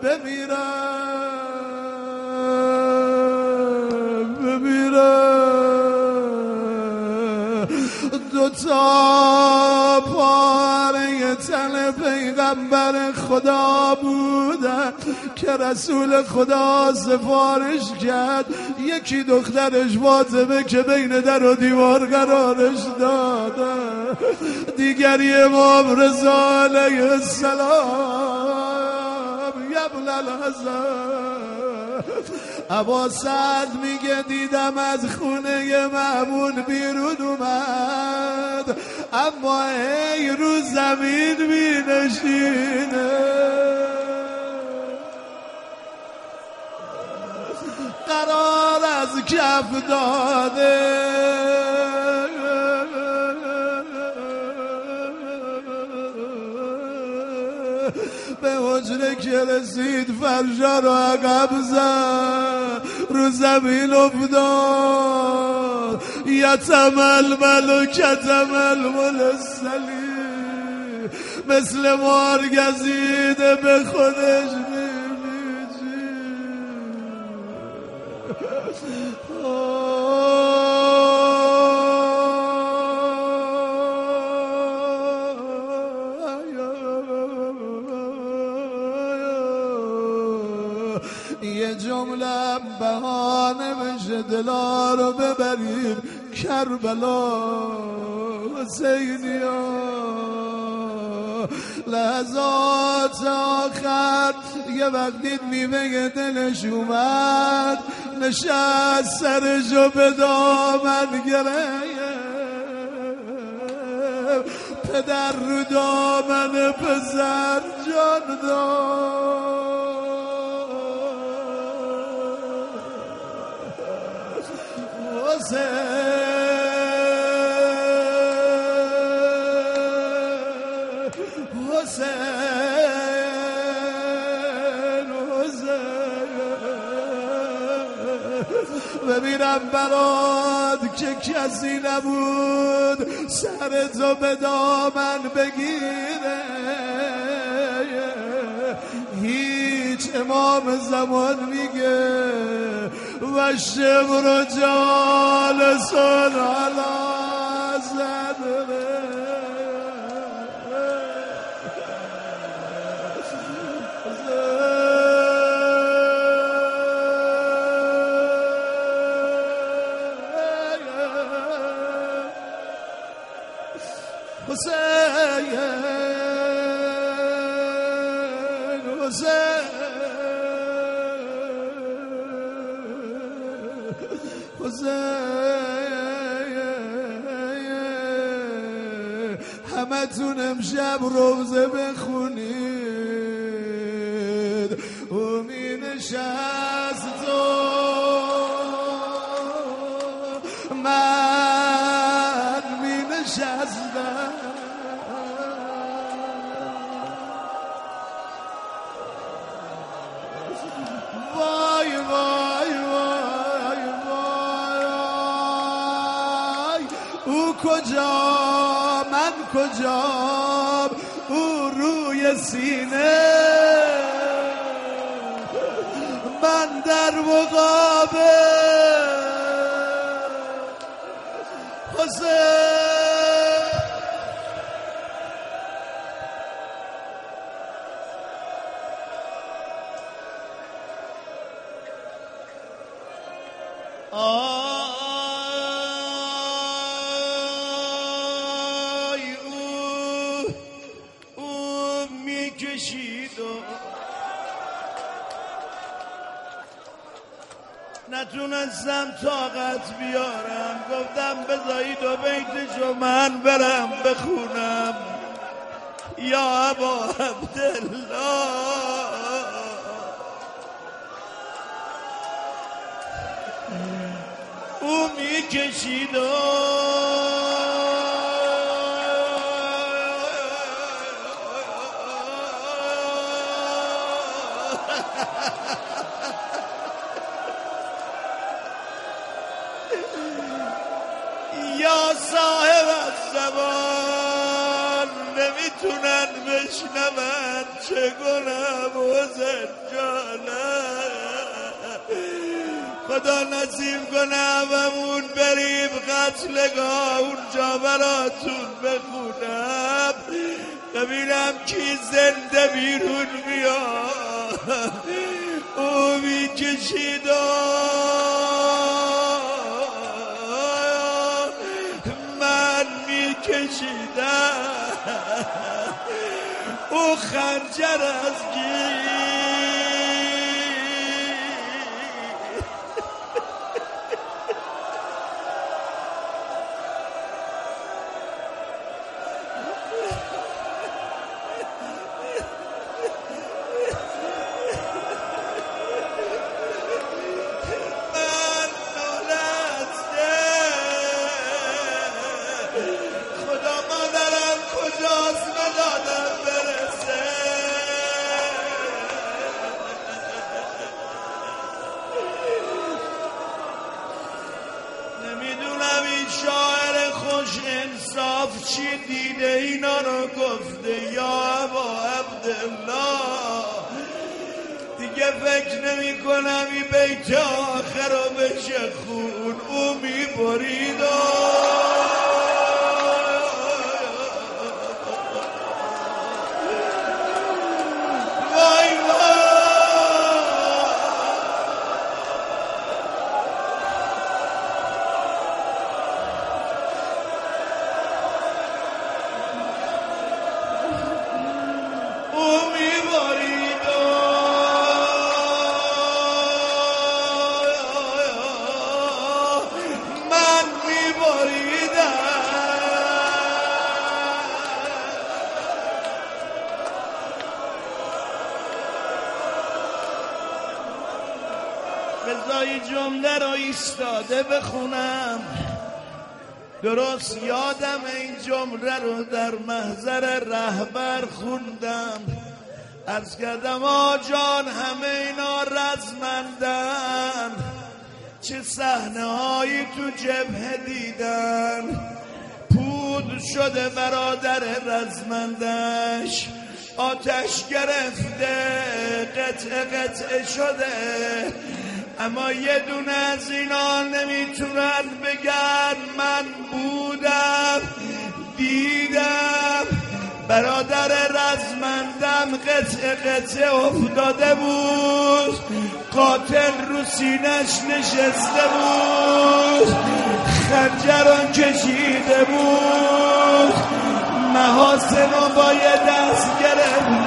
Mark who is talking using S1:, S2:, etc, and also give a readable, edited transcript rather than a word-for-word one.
S1: دوتا پاره تن پیغمبر خدا بودن که رسول خدا سفارش کرد، یکی دخترش فاطمه که بین در و دیوار قرارش داده، دیگری امام رضا علیه السلام. ابن الحسن ابا سعد میگه دیدم از خونه مأمون بیرون اومد، اما ای رو زمین می نشینه، قرار از کف داده. به حجره که رسید فرشا رو عقب زد، رو زمین افتاد، یتململ و کتململ السلی، مثل مار گزیده به خودش نمیجی. یه جمله بهانه بشه دلا رو ببریم کربلا. حسینیا لحظات آخر یه وقتی میوه دلش اومد، نشست سرشو به دامن گرفت، پدر رو دامن پسر جان داد. ببینم برات که کسی نبود سرتو به دامن بگیره، هیچ امام زمان میگه و شبر جالسون علی صدره. حسین حسین حسین، همه تون امشب روزه بخونید. او می نشست و من می نشستم، وای وای وای وای، او کجا من کجا، او روی سینه، من در مقابل حسین. آی او میکشید و نتونستم طاقت بیارم، گفتم بذارید و بیتشو من برم بخونم. یا ابا عبدالله او میکشید و یا صاحب الزمان نمیتونن بشنون چه کنم حسین جانم خدا نصیب کنه هممون بریم قتلگاه اونجا براتون بخونم ببینم کی زنده بیرون میاد او میکشید من میکشیدم او خنجر از شاعر خوش انصاف چی دیده اینا رو گفته یا ابا عبدالله دیگه فکر نمی کنم این بیت آخر رو بشه خون او می برید بذاری جمله رو ایستاده بخونم درست یادم این جمله رو در محضر رهبر خوندم عرض کردم آجان همه اینا رزمندن چه صحنه هایی تو جبهه دیدن پود شده برادر رزمندش آتش گرفته قطعه قطعه شده اما یه دونه از اینا نمیتونن بگن من بودم دیدم برادر رزمندم قطعه قطعه افتاده بود قاتل رو سینش نشسته بود خنجران کشیده بود محاسن رو با یه دست گرفت